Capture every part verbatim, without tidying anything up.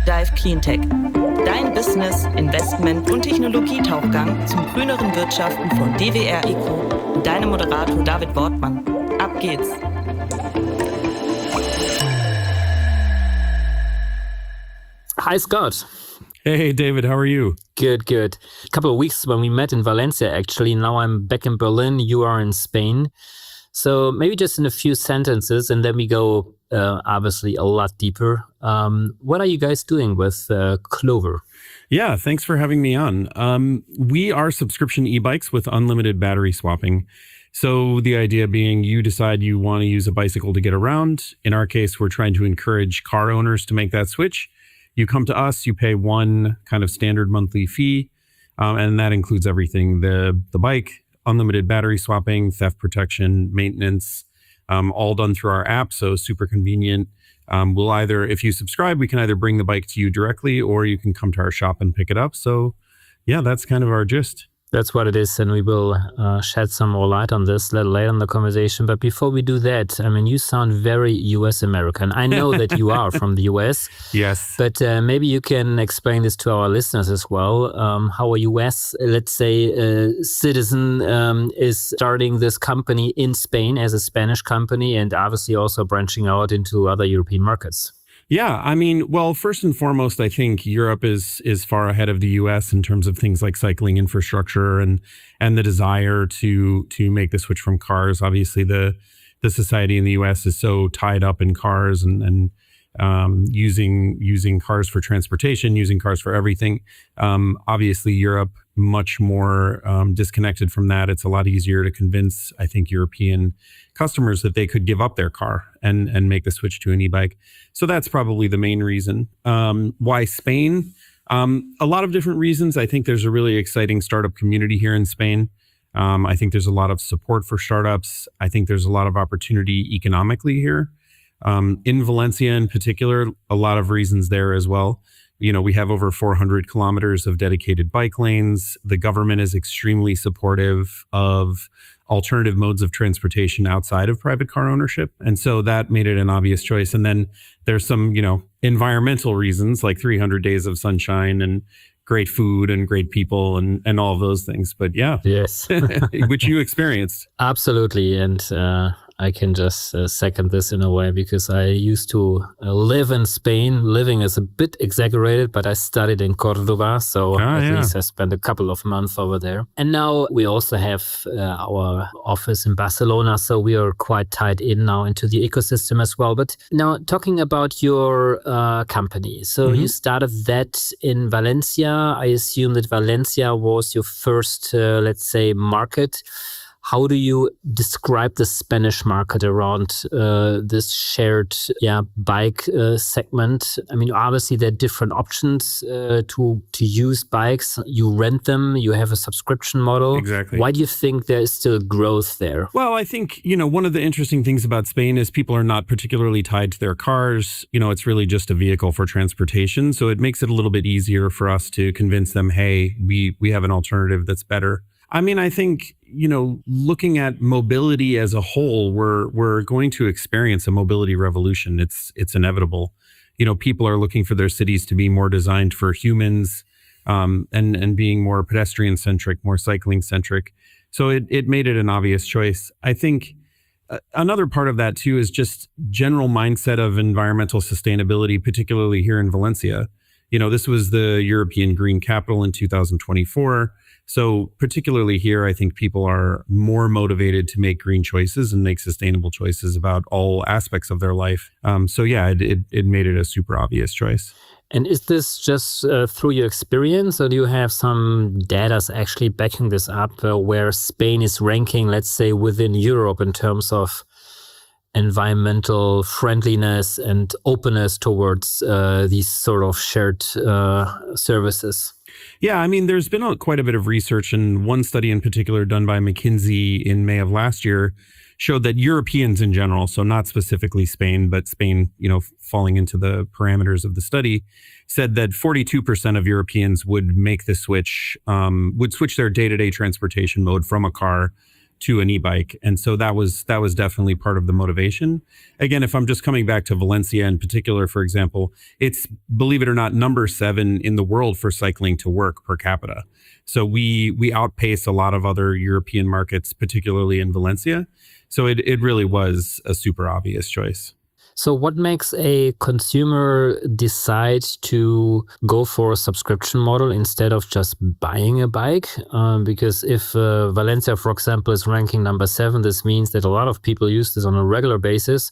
Dive Cleantech. Dein Business-, Investment- und Technologietauchgang zum grüneren Wirtschaften von D W R Eco und deinem Moderator David Wortmann. Ab geht's! Hi, Scott. Hey, David, how are you? Good, good. A couple of weeks when we met in Valencia, actually. Now I'm back in Berlin. You are in Spain. So maybe just in a few sentences, and then we go uh, obviously a lot deeper. Um, what are you guys doing with uh, Clover? Yeah, thanks for having me on. Um, we are subscription e-bikes with unlimited battery swapping. So the idea being you decide you want to use a bicycle to get around. In our case, we're trying to encourage car owners to make that switch. You come to us, you pay one kind of standard monthly fee, um, and that includes everything, the the bike, unlimited battery swapping, theft protection, maintenance, um, all done through our app, so super convenient. Um, we'll either, if you subscribe, we can either bring the bike to you directly or you can come to our shop and pick it up. So yeah, that's kind of our gist. That's what it is, and we will uh, shed some more light on this a little later in the conversation. But before we do that, I mean, you sound very U S American. I know that you are from the U S. Yes. But uh, maybe you can explain this to our listeners as well. Um, how a U S, let's say, uh, citizen um, is starting this company in Spain as a Spanish company and obviously also branching out into other European markets. Yeah, I mean, well, first and foremost, I think Europe is is far ahead of the U S in terms of things like cycling infrastructure and and the desire to to make the switch from cars. Obviously, the the society in the U S is so tied up in cars and and um, using using cars for transportation, using cars for everything. Um, obviously, Europe much more um, disconnected from that. It's a lot easier to convince, I think, European customers that they could give up their car and and make the switch to an e-bike. So that's probably the main reason. Um, why Spain? Um, a lot of different reasons. I think there's a really exciting startup community here in Spain. Um, I think there's a lot of support for startups. I think there's a lot of opportunity economically here. Um, in Valencia in particular, a lot of reasons there as well. You know, we have over four hundred kilometers of dedicated bike lanes. The government is extremely supportive of alternative modes of transportation outside of private car ownership. And so that made it an obvious choice. And then there's some, you know, environmental reasons like three hundred days of sunshine and great food and great people and, and all of those things. But yeah, yes, which you experienced. Absolutely. And uh, I can just uh, second this in a way because I used to uh, live in Spain. Living is a bit exaggerated, but I studied in Cordoba. So ah, at yeah. least I spent a couple of months over there. And now we also have uh, our office in Barcelona. So we are quite tied in now into the ecosystem as well. But now talking about your uh, company. So mm-hmm. you started that in Valencia. I assume that Valencia was your first, uh, let's say, market. How do you describe the Spanish market around uh, this shared yeah, bike uh, segment? I mean, obviously there are different options uh, to, to use bikes. You rent them, you have a subscription model. Exactly. Why do you think there is still growth there? Well, I think, you know, one of the interesting things about Spain is people are not particularly tied to their cars. You know, it's really just a vehicle for transportation. So it makes it a little bit easier for us to convince them, hey, we, we have an alternative that's better. I mean, I think, you know, looking at mobility as a whole, we're we're going to experience a mobility revolution. It's it's inevitable. You know, people are looking for their cities to be more designed for humans, um, and and being more pedestrian centric, more cycling centric. So it it made it an obvious choice. I think uh, another part of that too is just general mindset of environmental sustainability, particularly here in Valencia. You know, this was the European Green Capital in two thousand twenty-four. So particularly here, I think people are more motivated to make green choices and make sustainable choices about all aspects of their life. Um, so yeah, it, it it made it a super obvious choice. And is this just uh, through your experience, or do you have some data actually backing this up uh, where Spain is ranking, let's say, within Europe in terms of environmental friendliness and openness towards uh, these sort of shared uh, services? Yeah, I mean, there's been a, quite a bit of research, and one study in particular done by McKinsey in May of last year showed that Europeans in general, so not specifically Spain, but Spain, you know, falling into the parameters of the study, said that forty-two percent of Europeans would make the switch, um, would switch their day-to-day transportation mode from a car to an e-bike. And so that was that was definitely part of the motivation. Again, if I'm just coming back to Valencia in particular, for example, it's, believe it or not, number seven in the world for cycling to work per capita. So we we outpace a lot of other European markets, particularly in Valencia. So it, it really was a super obvious choice. So what makes a consumer decide to go for a subscription model instead of just buying a bike? Um, because if uh, Valencia, for example, is ranking number seven, this means that a lot of people use this on a regular basis.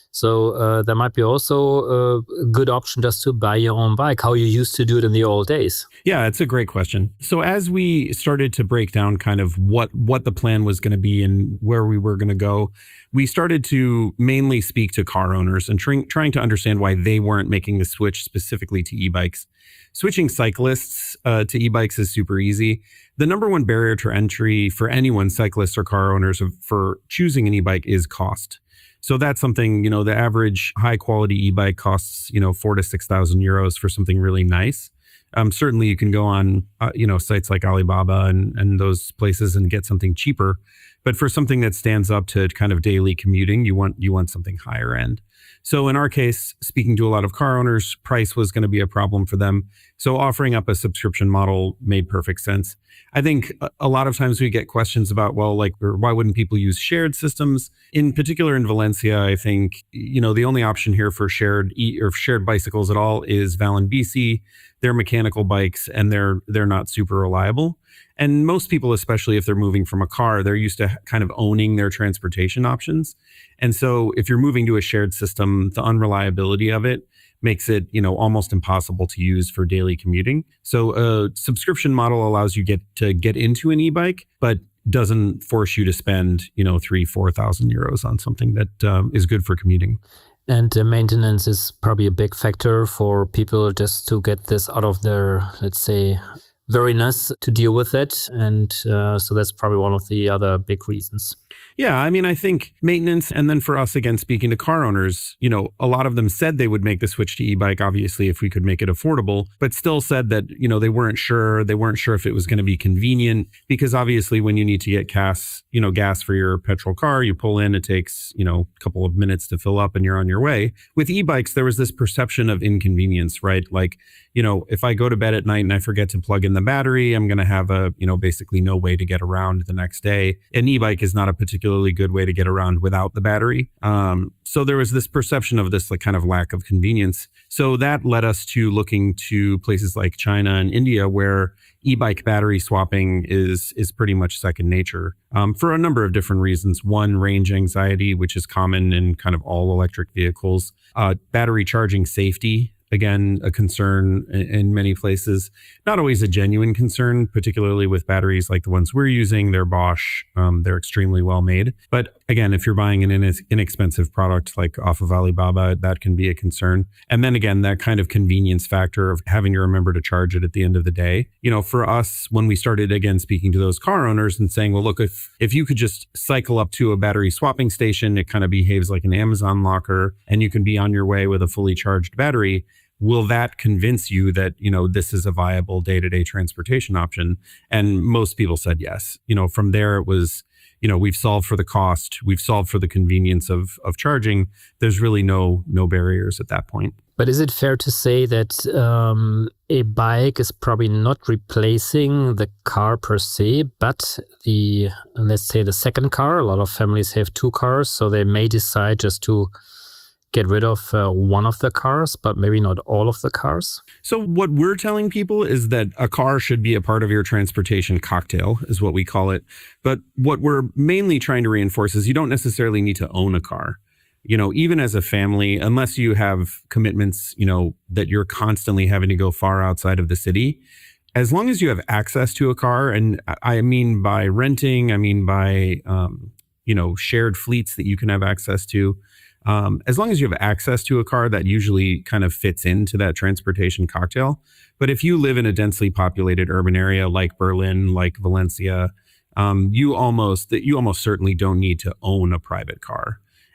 So uh, there might be also a good option just to buy your own bike, how you used to do it in the old days. Yeah, it's a great question. So as we started to break down kind of what, what the plan was going to be and where we were going to go, we started to mainly speak to car owners and trying, trying to understand why they weren't making the switch specifically to e-bikes. Switching cyclists uh, to e-bikes is super easy. The number one barrier to entry for anyone, cyclists or car owners, for choosing an e-bike is cost. So that's something, you know, the average high quality e-bike costs, you know, four to six thousand euros for something really nice. Um, certainly you can go on, uh, you know, sites like Alibaba and, and those places and get something cheaper. But for something that stands up to kind of daily commuting, you want you want something higher end. So in our case, speaking to a lot of car owners, price was going to be a problem for them. So offering up a subscription model made perfect sense. I think a lot of times we get questions about, well, like, why wouldn't people use shared systems? In particular in Valencia, I think, you know, the only option here for shared e or shared bicycles at all is Valenbici. They're mechanical bikes and they're they're not super reliable. And most people, especially if they're moving from a car, they're used to kind of owning their transportation options. And so if you're moving to a shared system, the unreliability of it makes it, you know, almost impossible to use for daily commuting. So a subscription model allows you get to get into an e-bike, but doesn't force you to spend, you know, three, four thousand euros on something that um, is good for commuting. And uh, maintenance is probably a big factor for people just to get this out of their, let's say, wariness to deal with it. And uh, so that's probably one of the other big reasons. Yeah, I mean, I think maintenance, and then for us, again, speaking to car owners, you know, a lot of them said they would make the switch to e-bike, obviously, if we could make it affordable, but still said that, you know, they weren't sure. They weren't sure if it was going to be convenient, because obviously when you need to get gas, you know, gas for your petrol car, you pull in, it takes, you know, a couple of minutes to fill up and you're on your way. With e-bikes, there was this perception of inconvenience, right? Like, you know, if I go to bed at night and I forget to plug in the battery, I'm going to have a, you know, basically no way to get around the next day. An e-bike is not a particularly good way to get around without the battery. Um, so there was this perception of this like kind of lack of convenience. So that led us to looking to places like China and India, where e-bike battery swapping is is pretty much second nature, um, for a number of different reasons. One, range anxiety, which is common in kind of all electric vehicles. Uh, battery charging safety. Again, a concern in many places, not always a genuine concern, particularly with batteries like the ones we're using. They're Bosch. Um, they're extremely well made. But again, if you're buying an inexpensive product like off of Alibaba, that can be a concern. And then again, that kind of convenience factor of having to remember to charge it at the end of the day. You know, for us, when we started, again, speaking to those car owners and saying, well, look, if, if you could just cycle up to a battery swapping station, it kind of behaves like an Amazon locker and you can be on your way with a fully charged battery. Will that convince you that, you know, this is a viable day-to-day transportation option? And most people said yes. You know, from there it was, you know, we've solved for the cost, we've solved for the convenience of of charging. There's really no no barriers at that point. But is it fair to say that um, a bike is probably not replacing the car per se, but the, let's say, the second car? A lot of families have two cars, so they may decide just to get rid of uh, one of the cars, but maybe not all of the cars? So what we're telling people is that a car should be a part of your transportation cocktail, is what we call it. But what we're mainly trying to reinforce is you don't necessarily need to own a car. You know, even as a family, unless you have commitments, you know, that you're constantly having to go far outside of the city, as long as you have access to a car, and I mean by renting, I mean by, um, you know, shared fleets that you can have access to, Um, as long as you have access to a car, that usually kind of fits into that transportation cocktail. But if you live in a densely populated urban area like Berlin, like Valencia, um, you almost you almost certainly don't need to own a private car.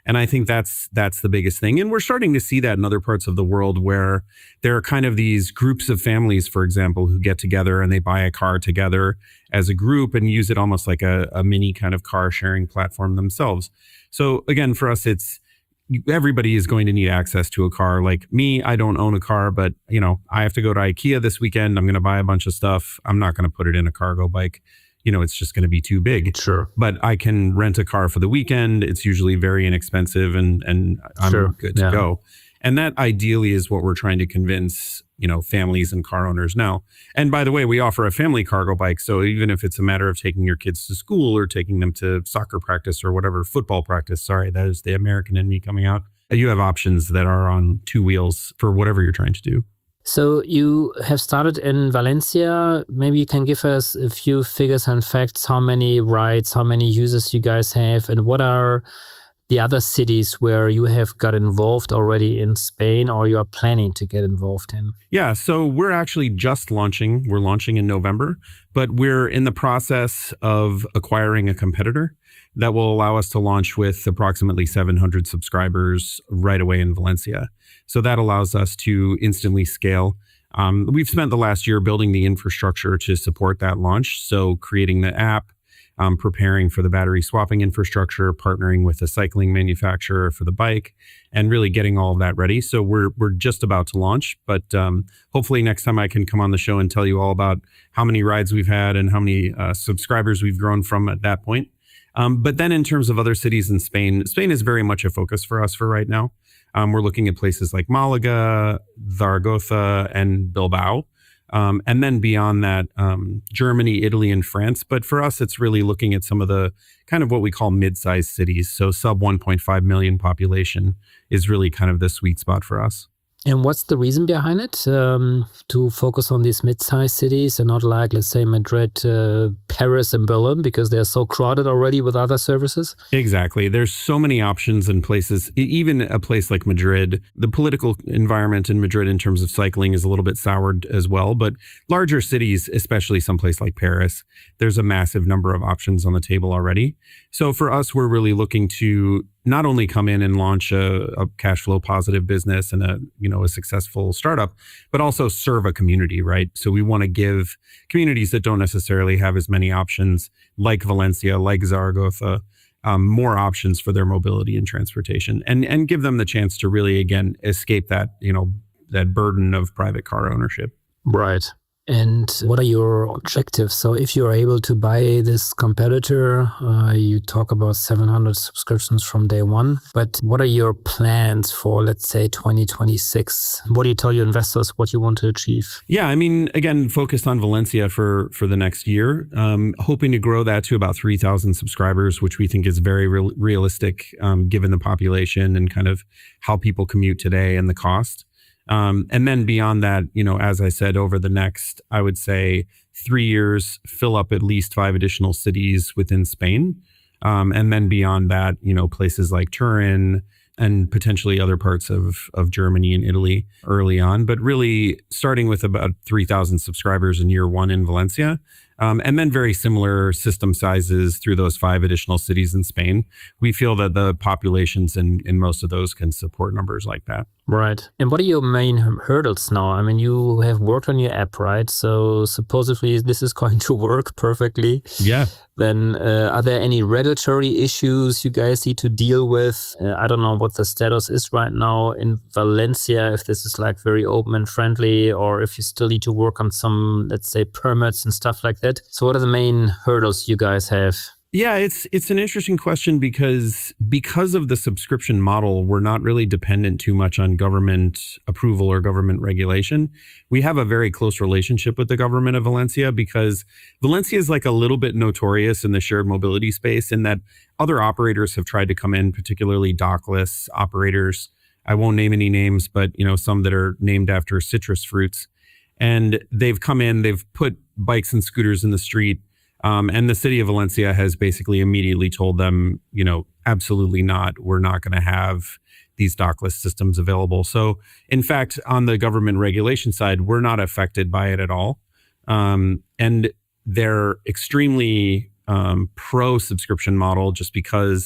And I think that's that's the biggest thing. And we're starting to see that in other parts of the world where there are kind of these groups of families, for example, who get together and they buy a car together as a group and use it almost like a, a mini kind of car sharing platform themselves. So again, for us, it's everybody is going to need access to a car. Like me, I don't own a car, but you know, I have to go to IKEA this weekend. I'm going to buy a bunch of stuff. I'm not going to put it in a cargo bike. You know, it's just going to be too big. Sure. But I can rent a car for the weekend. It's usually very inexpensive and and I'm Sure. good to Yeah. go. And that ideally is what we're trying to convince, you know, families and car owners now. And by the way, we offer a family cargo bike. So even if it's a matter of taking your kids to school or taking them to soccer practice or whatever, football practice, sorry, that is the American in me coming out. You have options that are on two wheels for whatever you're trying to do. So you have started in Valencia. Maybe you can give us a few figures and facts, how many rides, how many users you guys have, and what are the other cities where you have got involved already in Spain or you are planning to get involved in? Yeah, so we're actually just launching. We're launching in November, but we're in the process of acquiring a competitor that will allow us to launch with approximately seven hundred subscribers right away in Valencia. So that allows us to instantly scale. Um, we've spent the last year building the infrastructure to support that launch. So creating the app, um, preparing for the battery swapping infrastructure, partnering with a cycling manufacturer for the bike, and really getting all of that ready. So we're we're just about to launch, but um, hopefully next time I can come on the show and tell you all about how many rides we've had and how many uh, subscribers we've grown from at that point. Um, but then in terms of other cities in Spain, Spain is very much a focus for us for right now. Um, we're looking at places like Malaga, Zaragoza, and Bilbao. Um, and then beyond that, um, Germany, Italy, and France. But for us, it's really looking at some of the kind of what we call mid-sized cities. So sub one point five million population is really kind of the sweet spot for us. And what's the reason behind it? Um, to focus on these mid-sized cities and not like, let's say, Madrid, uh, Paris, and Berlin, because they're so crowded already with other services? Exactly. There's so many options in places, e- even a place like Madrid. The political environment in Madrid in terms of cycling is a little bit soured as well. But larger cities, especially someplace like Paris, there's a massive number of options on the table already. So for us, we're really looking to not only come in and launch a, a cash flow positive business and a, you know, a successful startup, but also serve a community, right? So we want to give communities that don't necessarily have as many options, like Valencia, like Zaragoza, um, more options for their mobility and transportation, and and give them the chance to really, again, escape that, you know, that burden of private car ownership. Right. And what are your objectives? So if you're able to buy this competitor, uh, you talk about seven hundred subscriptions from day one, but what are your plans for, let's say, twenty twenty-six? What do you tell your investors what you want to achieve? Yeah, I mean, again, focused on Valencia for, for the next year, um, hoping to grow that to about three thousand subscribers, which we think is very real, realistic um, given the population and kind of how people commute today and the cost. Um, and then beyond that, you know, as I said, over the next, I would say three years, fill up at least five additional cities within Spain. Um, and then beyond that, you know, places like Turin and potentially other parts of, of Germany and Italy early on, but really starting with about three thousand subscribers in year one in Valencia. Um, and then very similar system sizes through those five additional cities in Spain. We feel that the populations in, in most of those can support numbers like that. Right. And what are your main hurdles now? I mean, you have worked on your app, right? So supposedly this is going to work perfectly. Yeah. Then uh, are there any regulatory issues you guys need to deal with? Uh, I don't know what the status is right now in Valencia, if this is like very open and friendly, or if you still need to work on some, let's say, permits and stuff like that. So what are the main hurdles you guys have? Yeah, it's it's an interesting question because because of the subscription model, we're not really dependent too much on government approval or government regulation. We have a very close relationship with the government of Valencia because Valencia is like a little bit notorious in the shared mobility space in that other operators have tried to come in, particularly dockless operators. I won't name any names, but you know, some that are named after citrus fruits. And they've come in, they've put bikes and scooters in the street. Um, and the city of Valencia has basically immediately told them, you know, absolutely not. We're not going to have these dockless systems available. So, in fact, on the government regulation side, we're not affected by it at all. Um, and they're extremely um, pro-subscription model just because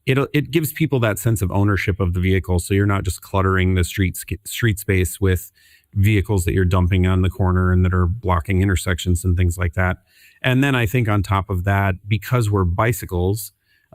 it it gives people that sense of ownership of the vehicle. So you're not just cluttering the street street space with vehicles that you're dumping on the corner and that are blocking intersections and things like that. And then I think on top of that, because we're bicycles,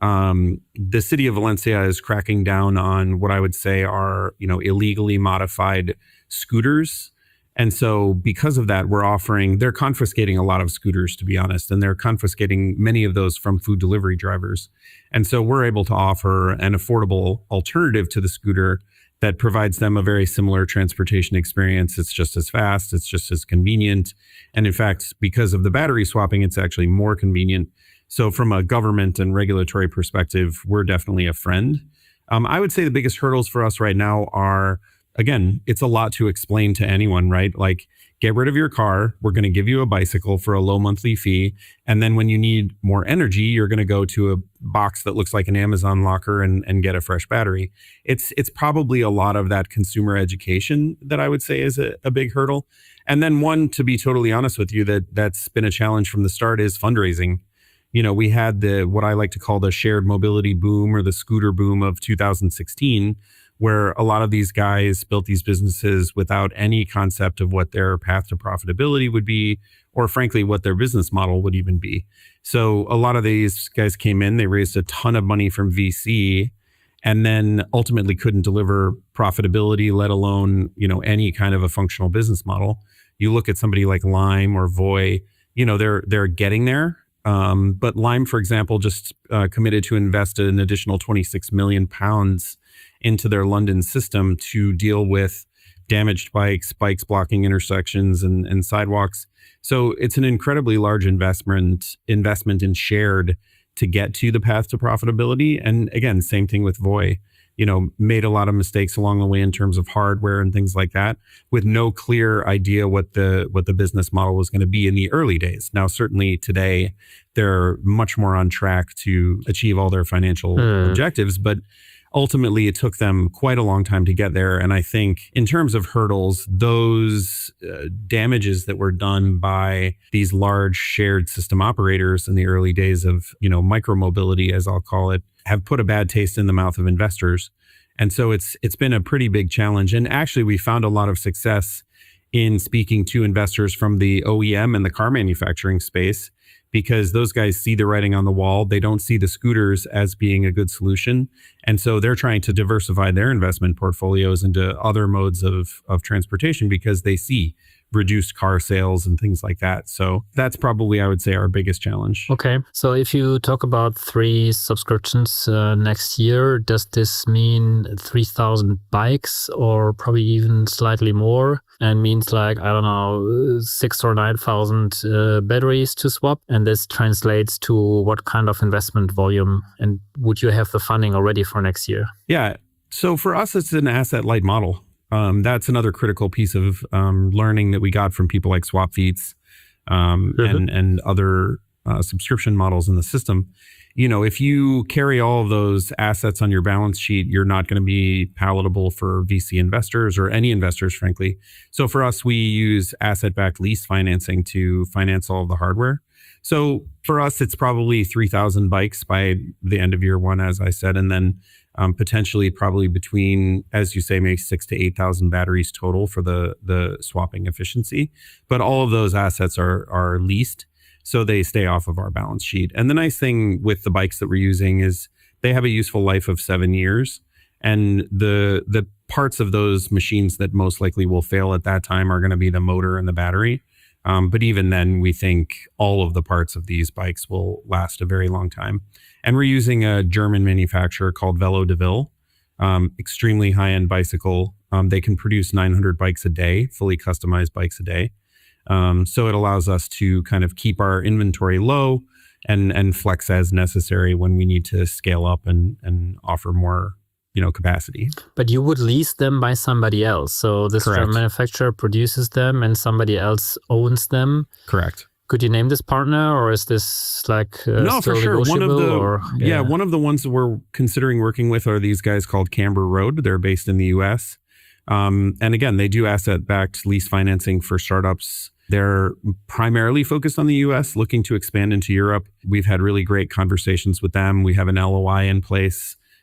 um, the city of Valencia is cracking down on what I would say are, you know, illegally modified scooters. And so because of that, we're offering, they're confiscating a lot of scooters, to be honest, and they're confiscating many of those from food delivery drivers. And so we're able to offer an affordable alternative to the scooter that provides them a very similar transportation experience. It's just as fast, it's just as convenient. And in fact, because of the battery swapping, it's actually more convenient. So from a government and regulatory perspective, we're definitely a friend. Um, I would say the biggest hurdles for us right now are, again, it's a lot to explain to anyone, right? Like, get rid of your car. We're going to give you a bicycle for a low monthly fee. And then when you need more energy, you're going to go to a box that looks like an Amazon locker and, and get a fresh battery. It's it's probably a lot of that consumer education that I would say is a, a big hurdle. And then one, to be totally honest with you, that that's been a challenge from the start is fundraising. You know, we had the what I like to call the shared mobility boom or the scooter boom of two thousand sixteen, where a lot of these guys built these businesses without any concept of what their path to profitability would be, or frankly, what their business model would even be. So a lot of these guys came in, they raised a ton of money from V C, and then ultimately couldn't deliver profitability, let alone, you know, any kind of a functional business model. You look at somebody like Lime or Voy, you know, they're they're getting there. Um, but Lime, for example, just uh, committed to invest an additional twenty-six million pounds into their London system to deal with damaged bikes, bikes blocking intersections and, and sidewalks. So it's an incredibly large investment investment in shared to get to the path to profitability. And again, same thing with Voy, you know, made a lot of mistakes along the way in terms of hardware and things like that, with no clear idea what the what the business model was going to be in the early days. Now, certainly today, they're much more on track to achieve all their financial mm. objectives, but ultimately, it took them quite a long time to get there. And I think in terms of hurdles, those uh, damages that were done by these large shared system operators in the early days of, you know, micromobility, as I'll call it, have put a bad taste in the mouth of investors. And so it's it's been a pretty big challenge. And actually, we found a lot of success in speaking to investors from the O E M and the car manufacturing space, because those guys see the writing on the wall. They don't see the scooters as being a good solution. And so they're trying to diversify their investment portfolios into other modes of, of transportation because they see reduced car sales and things like that. So that's probably, I would say, our biggest challenge. Okay. So if you talk about three subscriptions uh, next year, does this mean three thousand bikes or probably even slightly more? And means like, I don't know, six or nine thousand uh, batteries to swap. And this translates to what kind of investment volume? And would you have the funding already for next year? Yeah. So for us, it's an asset light model. Um, that's another critical piece of um, learning that we got from people like SwapFeets um, mm-hmm. and, and other uh, subscription models in the system. You know, if you carry all of those assets on your balance sheet, you're not going to be palatable for V C investors or any investors, frankly. So for us, we use asset-backed lease financing to finance all of the hardware. So for us, it's probably three thousand bikes by the end of year one, as I said, and then um, potentially probably between, as you say, maybe six to eight thousand batteries total for the the swapping efficiency. But all of those assets are are leased, so they stay off of our balance sheet. And the nice thing with the bikes that we're using is they have a useful life of seven years, and the the parts of those machines that most likely will fail at that time are going to be the motor and the battery. Um, but even then, we think all of the parts of these bikes will last a very long time. And we're using a German manufacturer called Velo de Ville, um, extremely high-end bicycle. Um, they can produce nine hundred bikes a day, fully customized bikes a day. Um, so it allows us to kind of keep our inventory low and and flex as necessary when we need to scale up and and offer more, you know, capacity. But you would lease them by somebody else. So this Correct. manufacturer produces them and somebody else owns them. Correct. Could you name this partner, or is this like uh, no, still for sure. One of the or, yeah. yeah, one of the ones that we're considering working with are these guys called Camber Road. They're based in the U S. Um, and again, they do asset-backed lease financing for startups. They're primarily focused on the U S, looking to expand into Europe. We've had really great conversations with them. We have an L O I in place.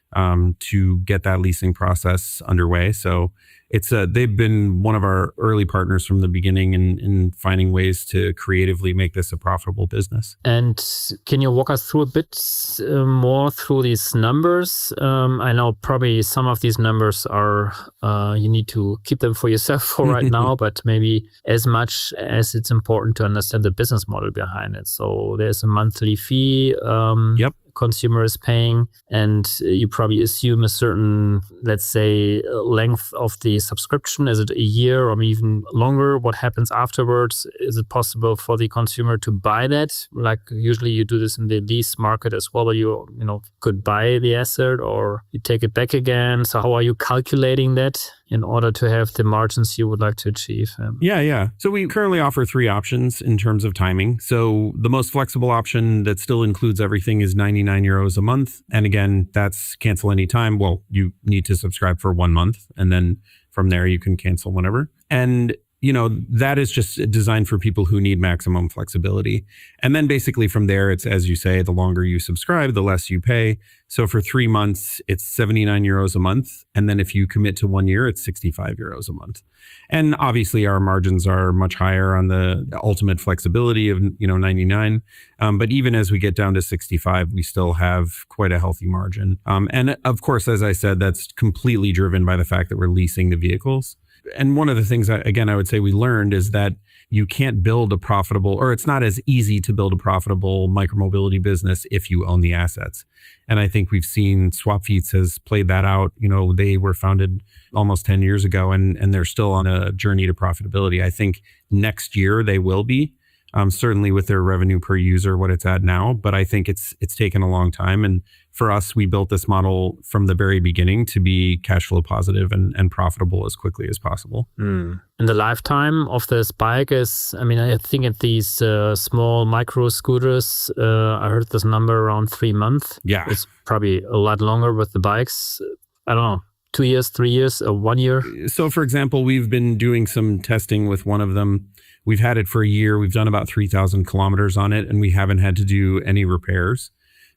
um, to get that leasing process underway. So it's a, they've been one of our early partners from the beginning in, in finding ways to creatively make this a profitable business. And can you walk us through a bit uh, more through these numbers? Um, I know probably some of these numbers are, uh, you need to keep them for yourself for right now, but maybe as much as it's important to understand the business model behind it. So there's a monthly fee. Um, Yep. Consumer is paying, and you probably assume a certain, let's say, length of the subscription. Is it a year or even longer? What happens afterwards? Is it possible for the consumer to buy that? Like usually you do this in the lease market as well, where you you know could buy the asset or you take it back again. So how are you calculating that in order to have the margins you would like to achieve? Um, Yeah, yeah. So we currently offer three options in terms of timing. So the most flexible option that still includes everything is ninety-nine euros a month. And again, that's cancel anytime. Well, you need to subscribe for one month. And then from there, you can cancel whenever. And you know, that is just designed for people who need maximum flexibility. And then basically from there, it's, as you say, the longer you subscribe, the less you pay. So for three months, it's seventy-nine euros a month. And then if you commit to one year, it's sixty-five euros a month. And obviously our margins are much higher on the ultimate flexibility of, you know, ninety-nine. Um, but even as we get down to sixty-five, we still have quite a healthy margin. Um, and of course, as I said, that's completely driven by the fact that we're leasing the vehicles. And one of the things, that, again, I would say we learned is that you can't build a profitable, or it's not as easy to build a profitable micromobility business if you own the assets. And I think we've seen Swapfiets has played that out. You know, they were founded almost ten years ago and, and they're still on a journey to profitability. I think next year they will be, um, certainly with their revenue per user, what it's at now. But I think it's it's taken a long time. And for us, we built this model from the very beginning to be cash flow positive and, and profitable as quickly as possible. Mm. And the lifetime of this bike is, I mean, I think at these uh, small micro scooters, uh, I heard this number around three months. Yeah. It's probably a lot longer with the bikes. I don't know, two years, three years, or one year? So for example, we've been doing some testing with one of them. We've had it for a year. We've done about three thousand kilometers on it, and we haven't had to do any repairs.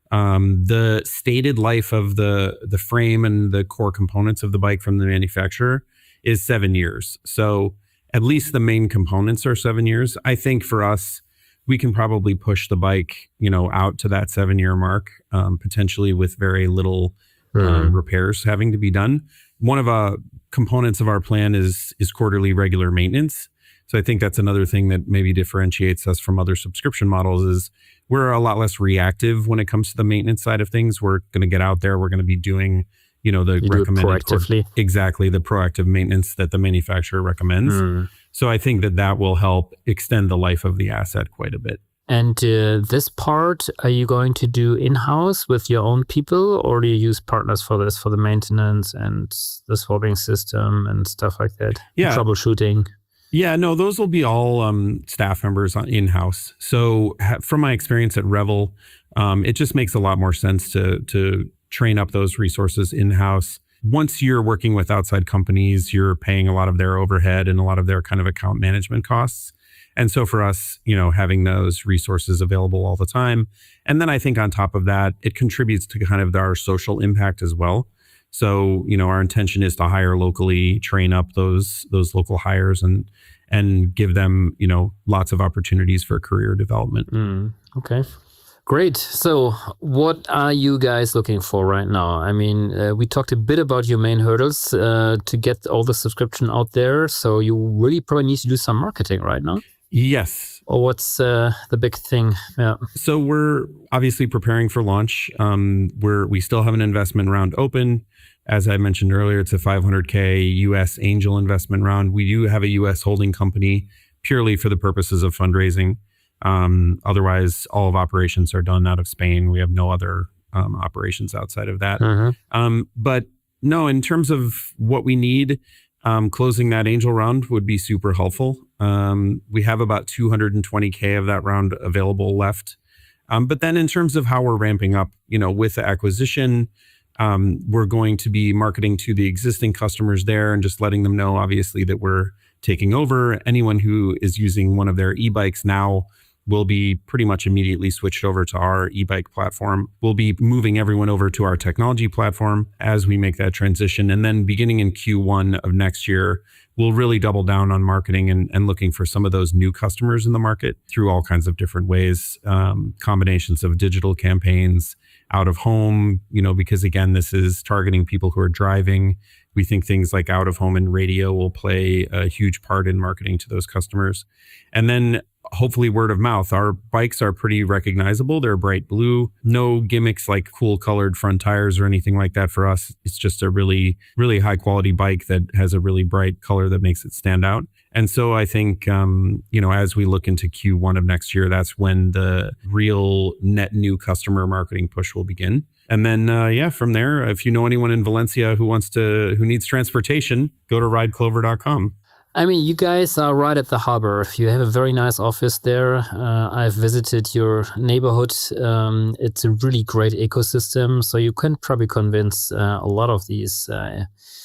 Um, the stated life of the the frame and the core components of the bike from the manufacturer is seven years. So at least the main components are seven years. I think for us, we can probably push the bike, you know, out to that seven year mark, um, potentially with very little uh, mm. repairs having to be done. One of the components of our plan is is quarterly regular maintenance. So I think that's another thing that maybe differentiates us from other subscription models is we're a lot less reactive when it comes to the maintenance side of things. We're going to get out there. We're going to be doing, you know, the you recommended proactively. Or, exactly the proactive maintenance that the manufacturer recommends. Mm. So I think that that will help extend the life of the asset quite a bit. And uh, this part, are you going to do in-house with your own people, or do you use partners for this, for the maintenance and the swapping system and stuff like that? Yeah. The troubleshooting. Yeah, no, those will be all um, staff members in-house. So ha- from my experience at Revel, um, it just makes a lot more sense to to train up those resources in-house. Once you're working with outside companies, you're paying a lot of their overhead and a lot of their kind of account management costs. And so for us, you know, having those resources available all the time. And then I think on top of that, it contributes to kind of our social impact as well. So, you know, our intention is to hire locally, train up those those local hires and and give them, you know, lots of opportunities for career development. Mm, okay. Great. So what are you guys looking for right now? I mean, uh, we talked a bit about your main hurdles uh, to get all the subscription out there. So you really probably need to do some marketing right now. Yes. Or what's uh, the big thing? Yeah. So we're obviously preparing for launch. Um, we're we still have an investment round open. As I mentioned earlier, it's a five hundred K U S angel investment round. We do have a U S holding company purely for the purposes of fundraising. Um, otherwise, all of operations are done out of Spain. We have no other um, operations outside of that. Uh-huh. Um, but no, in terms of what we need, um, closing that angel round would be super helpful. Um, we have about two hundred twenty K of that round available left. Um, but then in terms of how we're ramping up, you know, with the acquisition, um, we're going to be marketing to the existing customers there and just letting them know, obviously, that we're taking over. Anyone who is using one of their e-bikes now will be pretty much immediately switched over to our e-bike platform. We'll be moving everyone over to our technology platform as we make that transition. And then beginning in Q one of next year, we'll really double down on marketing and, and looking for some of those new customers in the market through all kinds of different ways, um, combinations of digital campaigns, out of home, you know, because again, this is targeting people who are driving. We think things like out of home and radio will play a huge part in marketing to those customers. And then hopefully word of mouth. Our bikes are pretty recognizable. They're bright blue, no gimmicks like cool colored front tires or anything like that for us. It's just a really, really high quality bike that has a really bright color that makes it stand out. And so I think, um, you know, as we look into Q one of next year, that's when the real net new customer marketing push will begin. And then, uh, yeah, from there, if you know anyone in Valencia who wants to, who needs transportation, go to ride clover dot com. I mean, you guys are right at the harbor. You have a very nice office there. Uh, I've visited your neighborhood. Um, it's a really great ecosystem. So you can probably convince uh, a lot of these uh,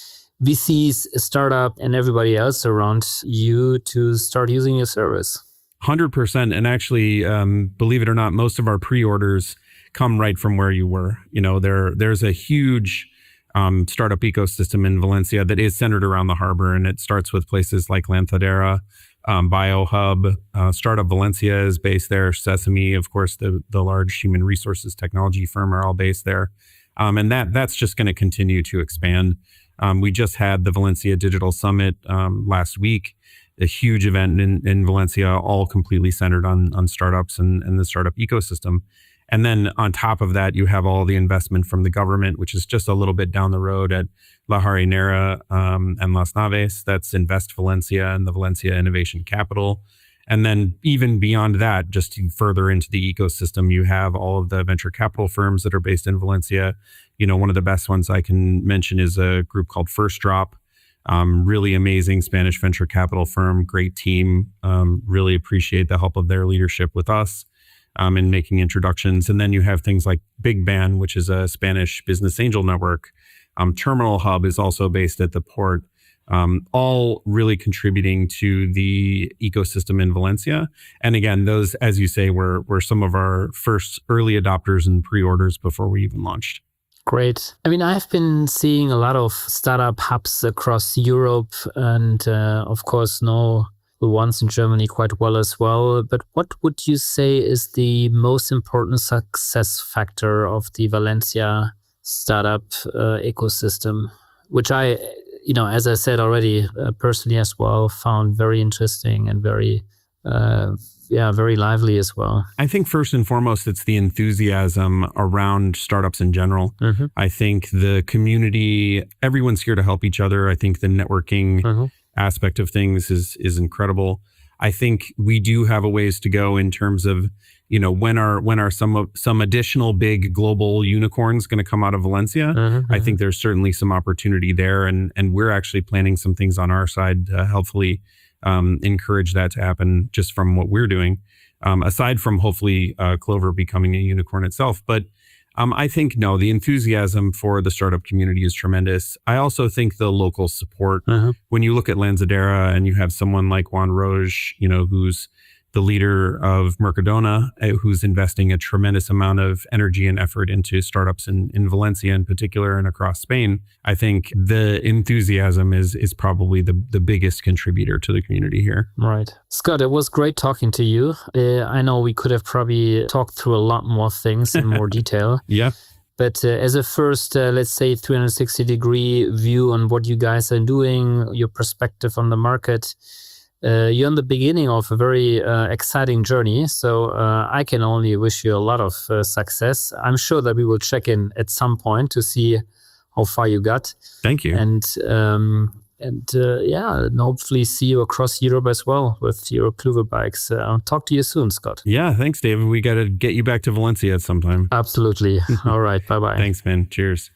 V Cs, startup, and everybody else around you to start using your service. one hundred percent. And actually, um, believe it or not, most of our pre-orders come right from where you were. You know, there there's a huge Um, startup ecosystem in Valencia that is centered around the harbor, and it starts with places like Lanzadera, um, BioHub, uh, Startup Valencia is based there. Sesame, of course, the the large human resources technology firm, are all based there, um, and that that's just going to continue to expand. Um, we just had the Valencia Digital Summit um, last week, a huge event in, in Valencia, all completely centered on on startups and, and the startup ecosystem. And then on top of that, you have all the investment from the government, which is just a little bit down the road at La Harinera um, and Las Naves. That's Invest Valencia and the Valencia Innovation Capital. And then even beyond that, just to further into the ecosystem, you have all of the venture capital firms that are based in Valencia. You know, one of the best ones I can mention is a group called First Drop. Um, really amazing Spanish venture capital firm, great team. Um, really appreciate the help of their leadership with us. Um, and making introductions. And then you have things like Big Ben, which is a Spanish business angel network. Um, Terminal Hub is also based at the port, um, all really contributing to the ecosystem in Valencia. And again, those, as you say, were, were some of our first early adopters and pre-orders before we even launched. Great. I mean, I've been seeing a lot of startup hubs across Europe and, uh, of course, know the ones in Germany quite well as well. But what would you say is the most important success factor of the Valencia startup uh, ecosystem, which I, you know, as I said already, uh, personally as well, found very interesting and very, uh, yeah, very lively as well. I think first and foremost, it's the enthusiasm around startups in general. Mm-hmm. I think the community, everyone's here to help each other. I think the networking mm-hmm. aspect of things is is incredible. I think we do have a ways to go in terms of, you know, when are when are some some additional big global unicorns going to come out of Valencia? Mm-hmm. I think there's certainly some opportunity there, and and we're actually planning some things on our side to hopefully um, encourage that to happen just from what we're doing. Um, aside from hopefully uh, Clover becoming a unicorn itself, but. Um, I think, no, the enthusiasm for the startup community is tremendous. I also think the local support, uh-huh. when you look at Lanzadera and you have someone like Juan Roche, you know, who's the leader of Mercadona, uh, who's investing a tremendous amount of energy and effort into startups in, in Valencia in particular and across Spain. I think the enthusiasm is is probably the, the biggest contributor to the community here. Right. Scott, it was great talking to you. Uh, I know we could have probably talked through a lot more things in more detail. Yeah. But uh, as a first, uh, let's say, three hundred sixty degree view on what you guys are doing, your perspective on the market, Uh, you're in the beginning of a very uh, exciting journey, so uh, I can only wish you a lot of uh, success. I'm sure that we will check in at some point to see how far you got. Thank you. And um, and uh, yeah, and hopefully see you across Europe as well with your Clover bikes. Uh, I'll talk to you soon, Scott. Yeah, thanks, David. We got to get you back to Valencia at some time. Absolutely. All right, bye-bye. Thanks, man. Cheers.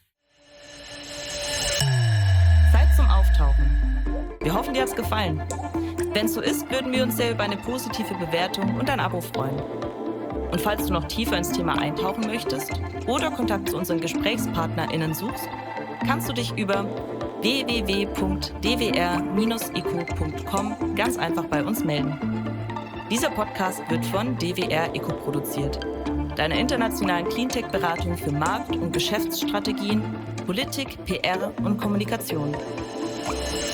Zeit zum Auftauchen. Wir hoffen, dir hat's gefallen. Wenn es so ist, würden wir uns sehr über eine positive Bewertung und ein Abo freuen. Und falls du noch tiefer ins Thema eintauchen möchtest oder Kontakt zu unseren GesprächspartnerInnen suchst, kannst du dich über w w w punkt d w r dash e q punkt com ganz einfach bei uns melden. Dieser Podcast wird von D W R Eco produziert, deiner internationalen Cleantech-Beratung für Markt- und Geschäftsstrategien, Politik, P R und Kommunikation.